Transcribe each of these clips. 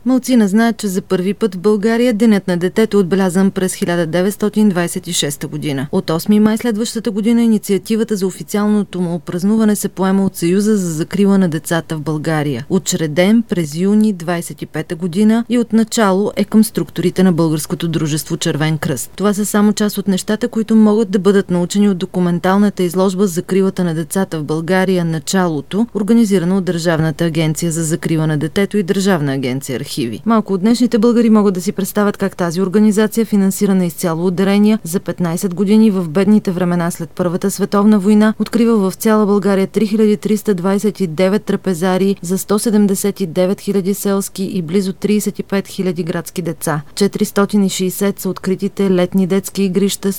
Малцина знаят, че за първи път в България Денят на детето е отбелязан през 1926 година. От 8 май следващата година инициативата за официалното му празнуване се поема от Съюза за закрила на децата в България. Учреден през юни 25 година и от начало е към структурите на Българското дружество Червен кръст. Това са само част от нещата, които могат да бъдат научени от документалната изложба за закрилата на децата в България "Началото", организирана от Държавната агенция за закрила на детето и Държавна агенция архиви. Малко от днешните българи могат да си представят как тази организация, финансирана изцяло от дарения, за 15 години в бедните времена след Първата световна война, открива в цяла България 3329 трапезарии за 179 000 селски и близо 35 000 градски деца. 460 са откритите летни детски игрища,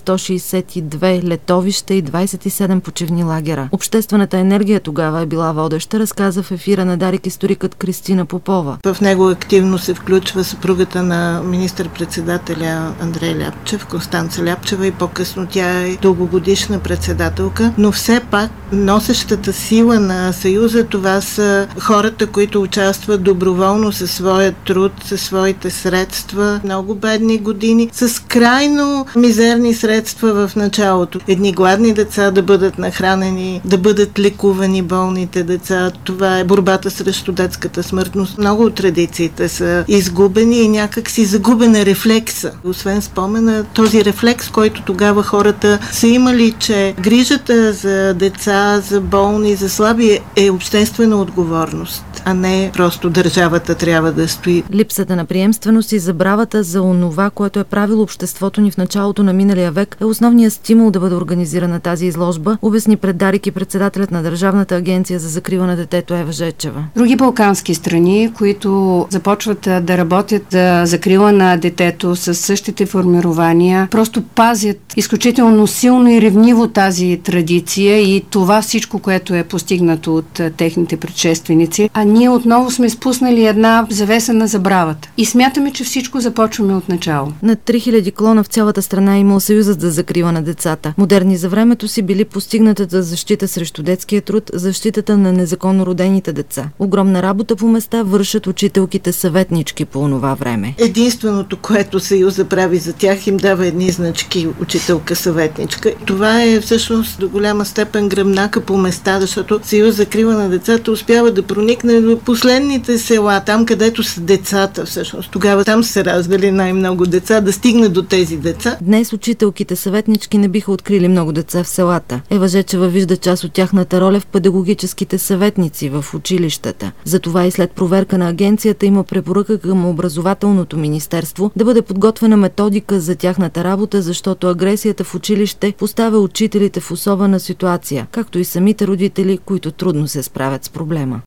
162 летовища и 27 почивни лагера. Обществената енергия тогава е била водеща, разказа в ефира на Дарик историкът Кристина Попова. В него активно се включва съпругата на министър-председателя Андрей Ляпчев, Констанца Ляпчева, и по-късно тя е дългогодишна председателка, но все пак носещата сила на Съюза, това са хората, които участват доброволно със своя труд, със своите средства, много бедни години, с крайно мизерни средства в началото. Едни гладни деца да бъдат нахранени, да бъдат лекувани болните деца. Това е борбата срещу детската смъртност. Много от традициите са изгубени и някак си загубена рефлекса. Освен спомена, този рефлекс, който тогава хората са имали, че грижата за деца, за болни, за слаби е обществена отговорност, а не просто държавата трябва да стои. Липсата на приемственост и забравата за онова, което е правило обществото ни в началото на миналия век, е основният стимул да бъде организирана тази изложба, обясни пред Дарик и председателят на Държавната агенция за закрила на детето Ева Жечева. Други балкански страни, които започват да работят за закрила на детето с същите формирования, просто пазят изключително силно и ревниво тази традиция и това всичко, което е постигнато от техните предшественици. А ние отново сме спуснали една завеса на забравата. И смятаме, че всичко започваме от начало. Над 3000 клона в цялата страна е имал Съюзът за закрила на децата. Модерни за времето си били постигнатата защита срещу детския труд, защитата на незаконно родените деца. Огромна работа по места вършат учителките съветнички по онова време. Единственото, което Съюза прави за тях, им дава едни значки учителка съветничка. Това е всъщност до голяма степен гръбнака по места, защото Съюз за закрила на децата успява да проникне до последните села, там където са децата всъщност. Тогава там се развели най-много деца, да стигне до тези деца. Днес учителките съветнички не биха открили много деца в селата. Ева Жечева вижда част от тяхната роля в педагогическите съветници в училищата. Затова и след проверка на агенцията има препоръка към образователното министерство да бъде подготвена методика за тяхната работа, защото агресията в училище поставя учителите в особена ситуация, както и самите родители, които трудно се справят с проблема.